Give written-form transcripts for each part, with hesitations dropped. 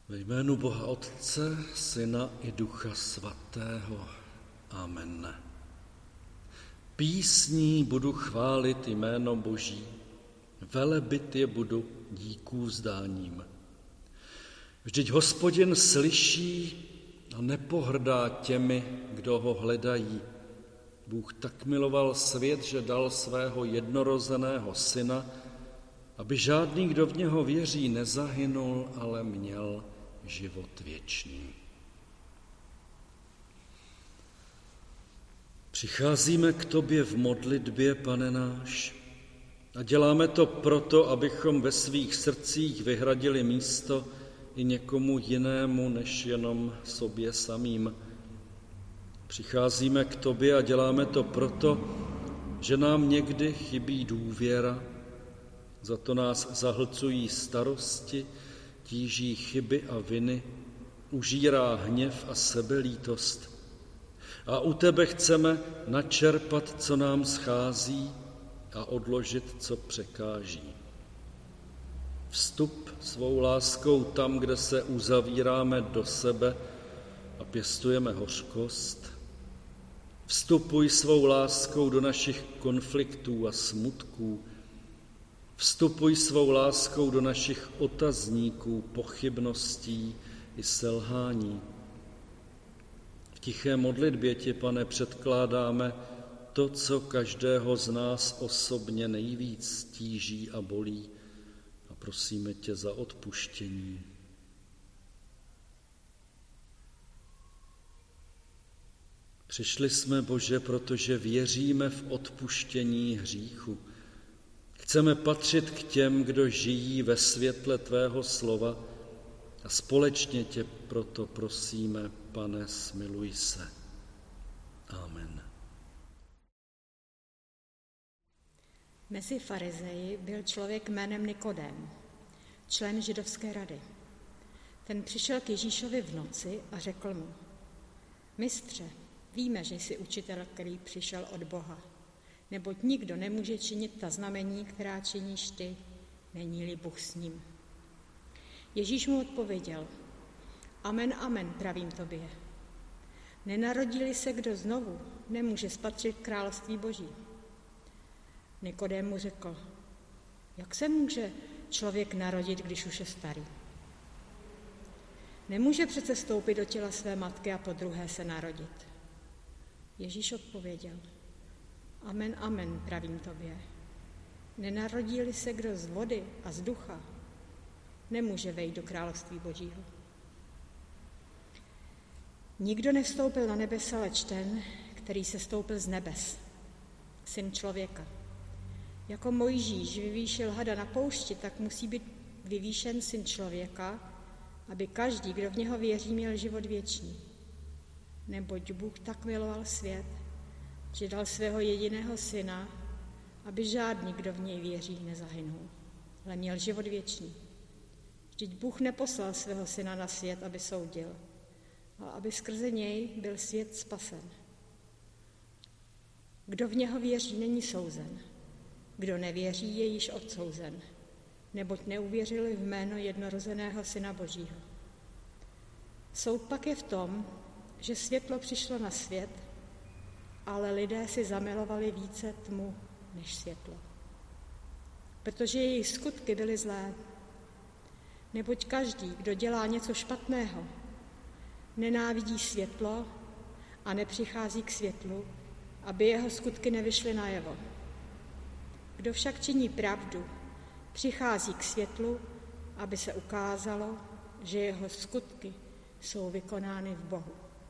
Ve jménu Boha Otce, Syna i Ducha Svatého. Amen. Písní budu chválit jméno Boží, velebit je budu díků vzdáním. Vždyť Hospodin slyší a nepohrdá těmi, kdo ho hledají. Bůh tak miloval svět, že dal svého jednorozeného syna, aby žádný, kdo v něho věří, nezahynul, ale měl život věčný. Přicházíme k tobě v modlitbě, Pane náš, a děláme to proto, abychom ve svých srdcích vyhradili místo i někomu jinému, než jenom sobě samým. Přicházíme k tobě a děláme to proto, že nám někdy chybí důvěra, za to nás zahlcují starosti, tíží chyby a viny, užírá hněv a sebelítost. A u tebe chceme načerpat, co nám schází, a odložit, co překáží. Vstup svou láskou tam, kde se uzavíráme do sebe a pěstujeme hořkost. Vstupuj svou láskou do našich konfliktů a smutků. Vstupuj svou láskou do našich otazníků, pochybností i selhání. V tiché modlitbě ti, Pane, předkládáme to, co každého z nás osobně nejvíc tíží a bolí, a prosíme tě za odpuštění. Přišli jsme, Bože, protože věříme v odpuštění hříchu. Chceme patřit k těm, kdo žijí ve světle tvého slova, a společně tě proto prosíme, Pane, smiluj se. Amen. Mezi farizeji byl člověk jménem Nikodém, člen židovské rady. Ten přišel k Ježíšovi v noci a řekl mu: Mistře, víme, že jsi učitel, který přišel od Boha, neboť nikdo nemůže činit ta znamení, která činíš ty, není-li Bůh s ním. Ježíš mu odpověděl: Amen, amen, pravím tobě. Nenarodí-li se kdo znovu, nemůže spatřit království Boží. Nikodém mu řekl: Jak se může člověk narodit, když už je starý? Nemůže přece vstoupit do těla své matky a podruhé se narodit. Ježíš odpověděl: Amen, amen, pravím tobě. Nenarodí-li se kdo z vody a z ducha, nemůže vejít do království Božího. Nikdo nevstoupil na nebesa, leč ten, který se stoupil z nebes, Syn člověka. Jako Mojžíš vyvýšil hada na poušti, tak musí být vyvýšen Syn člověka, aby každý, kdo v něho věří, měl život věčný. Neboť Bůh tak miloval svět, že dal svého jediného syna, aby žádný, kdo v něj věří, nezahynul, ale měl život věčný. Vždyť Bůh neposlal svého syna na svět, aby soudil, ale aby skrze něj byl svět spasen. Kdo v něho věří, není souzen. Kdo nevěří, je již odsouzen, neboť neuvěřili v jméno jednorozeného Syna Božího. Soud pak je v tom, že světlo přišlo na svět, ale lidé si zamilovali více tmu než světlo, protože jejich skutky byly zlé. Neboť každý, kdo dělá něco špatného, nenávidí světlo a nepřichází k světlu, aby jeho skutky nevyšly najevo. Kdo však činí pravdu, přichází k světlu, aby se ukázalo, že jeho skutky jsou vykonány v Bohu.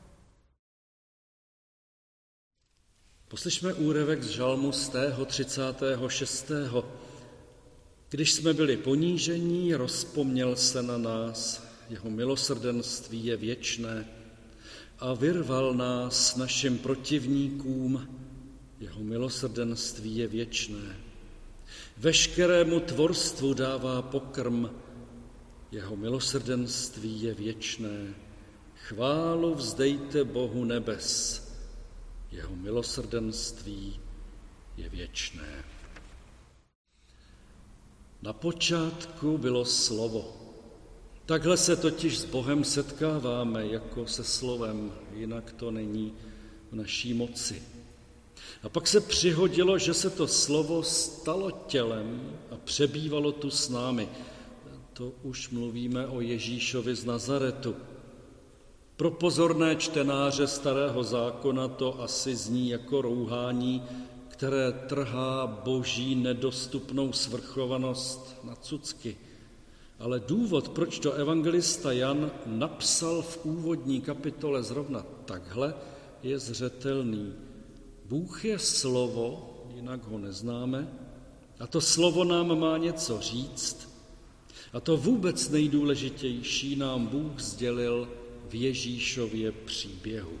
Poslyšme úryvek z žalmu z tého 36. Když jsme byli ponížení, rozpomněl se na nás, jeho milosrdenství je věčné, a vyrval nás našim protivníkům, jeho milosrdenství je věčné. Veškerému tvorstvu dává pokrm, jeho milosrdenství je věčné. Chválu vzdejte Bohu nebes, jeho milosrdenství je věčné. Na počátku bylo slovo, Takhle se totiž s Bohem setkáváme jako se slovem, jinak to není v naší moci. A pak se přihodilo, že se to slovo stalo tělem a přebývalo tu s námi. To už mluvíme o Ježíšovi z Nazaretu. Pro pozorné čtenáře Starého zákona to asi zní jako rouhání, které trhá boží nedostupnou svrchovanost na cucky. Ale důvod, proč to evangelista Jan napsal v úvodní kapitole zrovna takhle, je zřetelný. Bůh je slovo, jinak ho neznáme, a to slovo nám má něco říct. A to vůbec nejdůležitější nám Bůh sdělil v Ježíšově příběhu.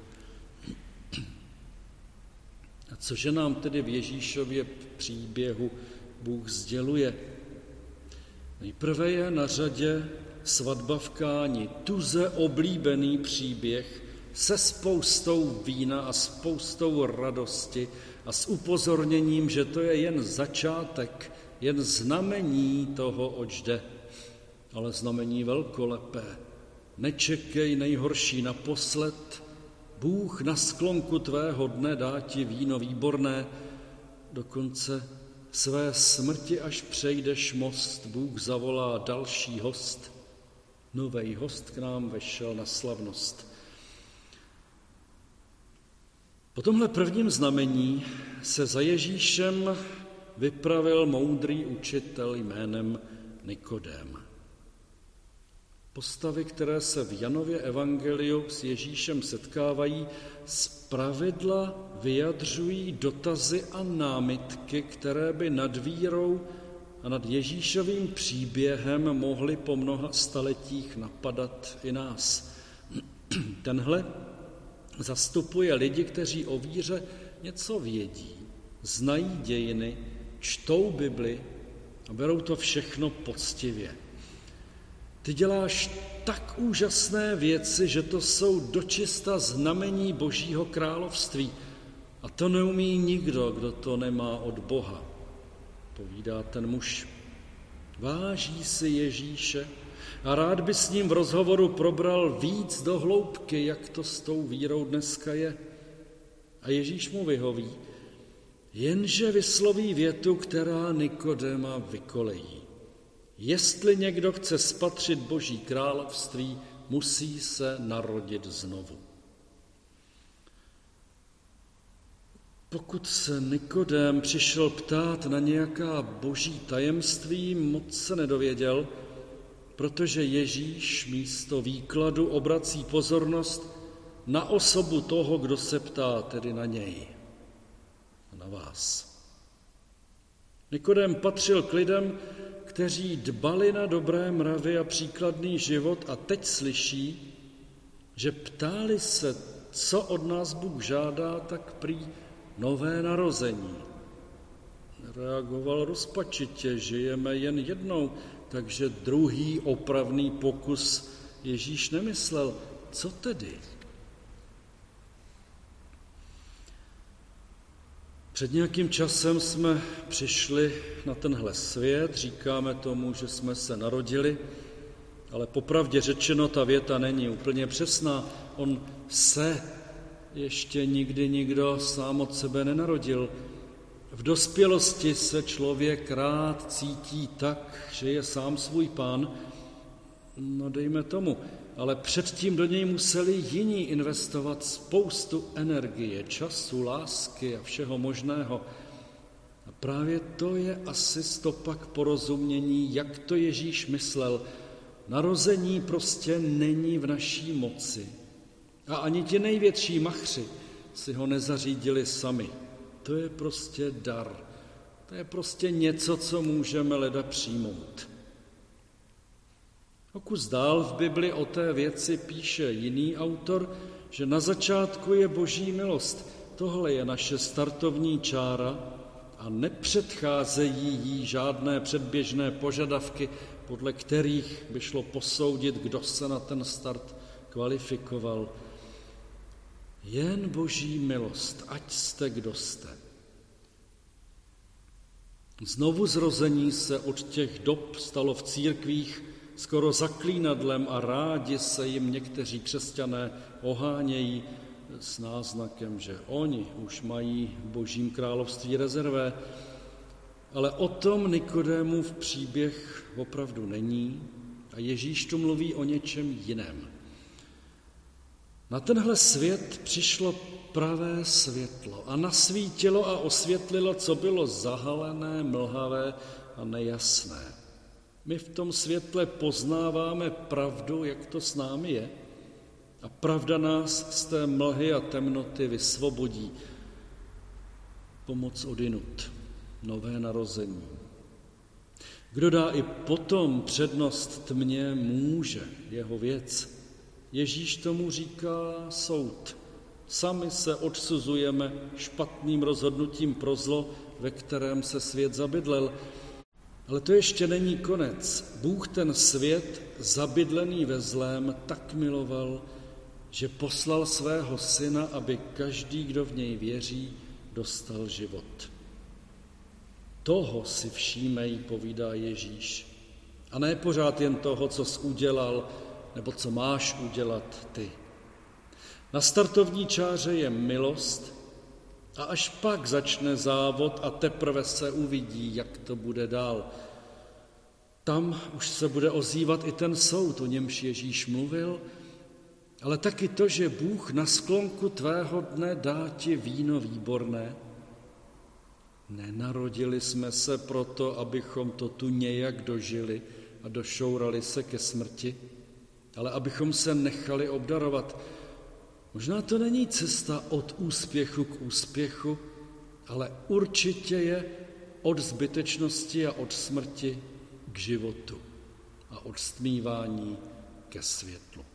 A cože nám tedy v Ježíšově příběhu Bůh sděluje? Nejprve je na řadě svatba v Káni, tuze oblíbený příběh se spoustou vína a spoustou radosti a s upozorněním, že to je jen začátek, jen znamení toho, oč jde. Ale znamení velkolepé. Nečekej nejhorší naposled, Bůh na sklonku tvého dne dá ti víno výborné, dokonce své smrti, až přejdeš most, Bůh zavolá další host. Novej host k nám vešel na slavnost. Po tomhle prvním znamení se za Ježíšem vypravil moudrý učitel jménem Nikodém. Postavy, které se v Janově evangeliu s Ježíšem setkávají, zpravidla vyjadřují dotazy a námitky, které by nad vírou a nad Ježíšovým příběhem mohly po mnoha staletích napadat i nás. Tenhle zastupuje lidi, kteří o víře něco vědí, znají dějiny, čtou Bibli a berou to všechno poctivě. Ty děláš tak úžasné věci, že to jsou dočista znamení Božího království. A to neumí nikdo, kdo to nemá od Boha, povídá ten muž. Váží si Ježíše a rád by s ním v rozhovoru probral víc do hloubky, jak to s tou vírou dneska je. A Ježíš mu vyhoví, jenže vysloví větu, která Nikodéma vykolejí. Jestli někdo chce spatřit Boží království, musí se narodit znovu. Pokud se Nikodém přišel ptát na nějaká boží tajemství, moc se nedověděl, protože Ježíš místo výkladu obrací pozornost na osobu toho, kdo se ptá, tedy na něj, na vás. Nikodém patřil k lidem, kteří dbali na dobré mravy a příkladný život a teď slyší, že ptáli se, co od nás Bůh žádá, tak prý nové narození. Reagoval rozpačitě, žijeme jen jednou, takže druhý opravný pokus Ježíš nemyslel. Co tedy? Před nějakým časem jsme přišli na tenhle svět, říkáme tomu, že jsme se narodili, ale popravdě řečeno ta věta není úplně přesná. On se ještě nikdy nikdo sám od sebe nenarodil. V dospělosti se člověk rád cítí tak, že je sám svůj pán, no dejme tomu, ale předtím do něj museli jiní investovat spoustu energie, času, lásky a všeho možného. A právě to je asi stopa k porozumění, jak to Ježíš myslel. Narození prostě není v naší moci. A ani ti největší machři si ho nezařídili sami. To je prostě dar. To je prostě něco, co můžeme leda přijmout. O kus dál v Bibli o té věci píše jiný autor, že na začátku je Boží milost. Tohle je naše startovní čára a nepředcházejí jí žádné předběžné požadavky, podle kterých by šlo posoudit, kdo se na ten start kvalifikoval. Jen Boží milost, ať jste, kdo jste. Znovu zrození se od těch dob stalo v církvích skoro zaklínadlem a rádi se jim někteří křesťané ohánějí s náznakem, že oni už mají v Božím království rezervé. Ale o tom Nikodémův příběh opravdu není a Ježíš tu mluví o něčem jiném. Na tenhle svět přišlo pravé světlo a nasvítilo a osvětlilo, co bylo zahalené, mlhavé a nejasné. My v tom světle poznáváme pravdu, jak to s námi je, a pravda nás z té mlhy a temnoty vysvobodí. Pomoc odinut, nové narození. Kdo dá i potom přednost tmě, může, jeho věc. Ježíš tomu říká soud. Sami se odsuzujeme špatným rozhodnutím pro zlo, ve kterém se svět zabydlel. Ale to ještě není konec. Bůh ten svět, zabydlený ve zlém, tak miloval, že poslal svého syna, aby každý, kdo v něj věří, dostal život. Toho si všímej, povídá Ježíš. A ne pořád jen toho, co jsi udělal, nebo co máš udělat ty. Na startovní čáře je milost a až pak začne závod a teprve se uvidí, jak to bude dál. Tam už se bude ozývat i ten soud, o němž Ježíš mluvil, ale taky to, že Bůh na sklonku tvého dne dá ti víno výborné. Nenarodili jsme se proto, abychom to tu nějak dožili a došourali se ke smrti, ale abychom se nechali obdarovat. Možná to není cesta od úspěchu k úspěchu, ale určitě je od zbytečnosti a od smrti k životu a od stmívání ke světlu.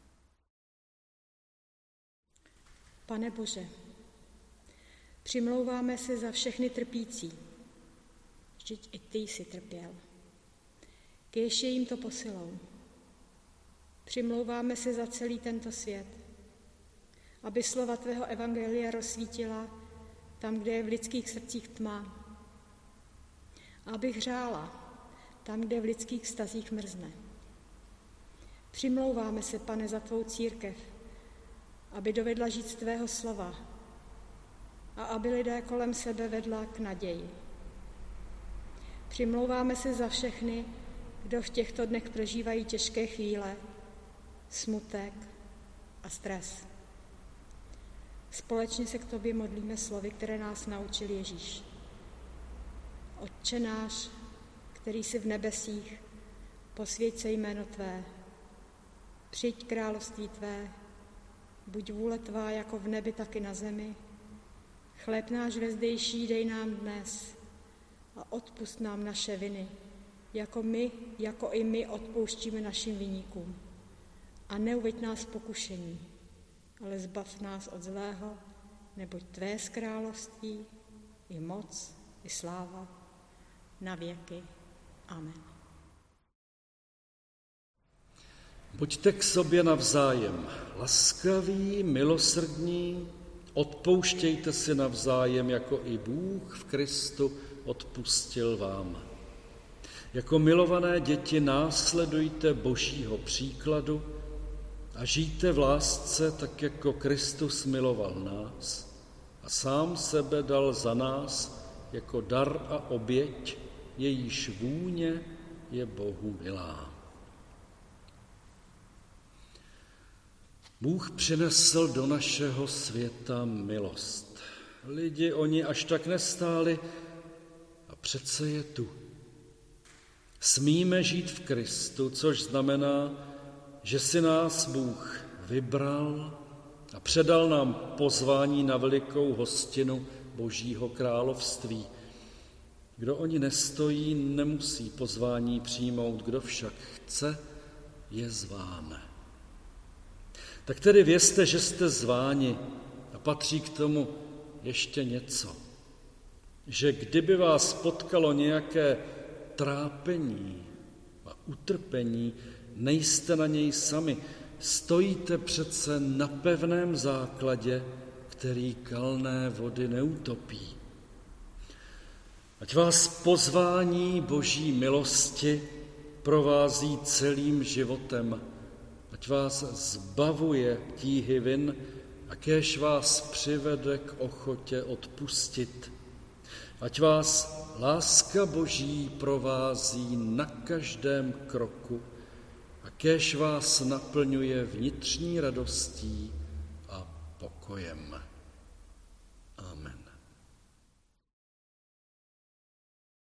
Pane Bože, přimlouváme se za všechny trpící. Vždyť i ty jsi trpěl. Kéž je jim to posilou. Přimlouváme se za celý tento svět, aby slova tvého evangelia rozsvítila tam, kde je v lidských srdcích tma. Aby hřála tam, kde v lidských vztazích mrzne. Přimlouváme se, Pane, za tvou církev, aby dovedla žít z tvého slova a aby lidé kolem sebe vedla k naději. Přimlouváme se za všechny, kdo v těchto dnech prožívají těžké chvíle, smutek a stres. Společně se k tobě modlíme slovy, které nás naučil Ježíš. Otče náš, který jsi v nebesích, posvěť se jméno tvé, přijď království tvé, buď vůle tvá jako v nebi, tak i na zemi. Chléb náš vezdejší dej nám dnes a odpusť nám naše viny, jako i my odpouštíme našim viníkům. A neuveď nás v pokušení, ale zbav nás od zlého, neboť tvé království i moc, i sláva na věky. Amen. Buďte k sobě navzájem laskaví, milosrdní, odpouštějte si navzájem, jako i Bůh v Kristu odpustil vám. Jako milované děti následujte Božího příkladu a žijte v lásce, tak jako Kristus miloval nás a sám sebe dal za nás jako dar a oběť, jejíž vůně je Bohu milá. Bůh přinesl do našeho světa milost. Lidi o ní až tak nestáli a přece je tu. Smíme žít v Kristu, což znamená, že si nás Bůh vybral a předal nám pozvání na velikou hostinu Božího království. Kdo o ní nestojí, nemusí pozvání přijmout, kdo však chce, je zván. Tak tedy vězte, že jste zváni a patří k tomu ještě něco. Že kdyby vás potkalo nějaké trápení a utrpení, nejste na něj sami. Stojíte přece na pevném základě, který kalné vody neutopí. Ať vás pozvání Boží milosti doprovází celým životem, ať vás zbavuje tíhy vin a kéž vás přivede k ochotě odpustit. Ať vás láska Boží provází na každém kroku a kéž vás naplňuje vnitřní radostí a pokojem. Amen.